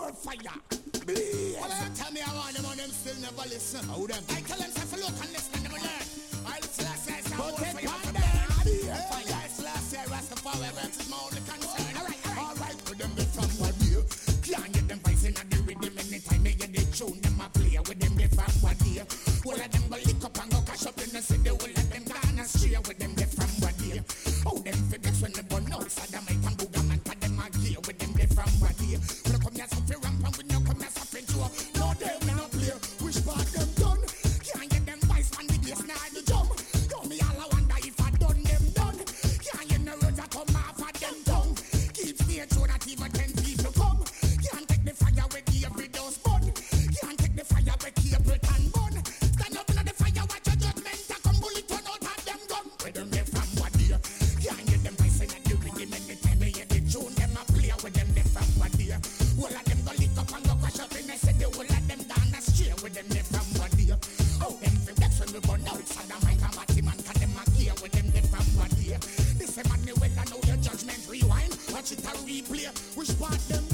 more fire. Blaze. Well, I tell me I want them on them still never listen. How them? I tell them to look and listen them learn. I'll last year, so But more it fire on from them. them. Fire is last year, Rastafari, rest is my only concern. Alright, with them they from what year. Can't get them voice in the rhythm anytime they get the tune. Them a play with them they from what year. All of them go lick up and go cash up in the city. All of them gone astray with them they from what year. Oh, them for this when they burn out. Saddamite and Boogaman, cause them a gear with them they from what year. When I come here suffer ramp and when you come here suffer joke. No, them me no play. Which part them done? Can't get them voice from the bass now the drum. Yo, me all I wonder if I done them done. Can't get no roads that come off of them tongue. Keep stage show that even 10 people come. Can't take the fire with every dose bun. Can't take the fire with cable and bun. Stand up in the fire, watch your judgment. I come bullet turn out of them gun. Where them they from what year? Can't get them voice in the rhythm anytime they hear the tune. Them a play with them they from what year? All of them go lick up and go crash up in the city. All of them down the street with them they from what year? Oh, them from that's when we burn out. Saddamite and Batman, cause them a gear with them they from what year? This a man well I know your judgment rewind. Watch it a replay. Which part them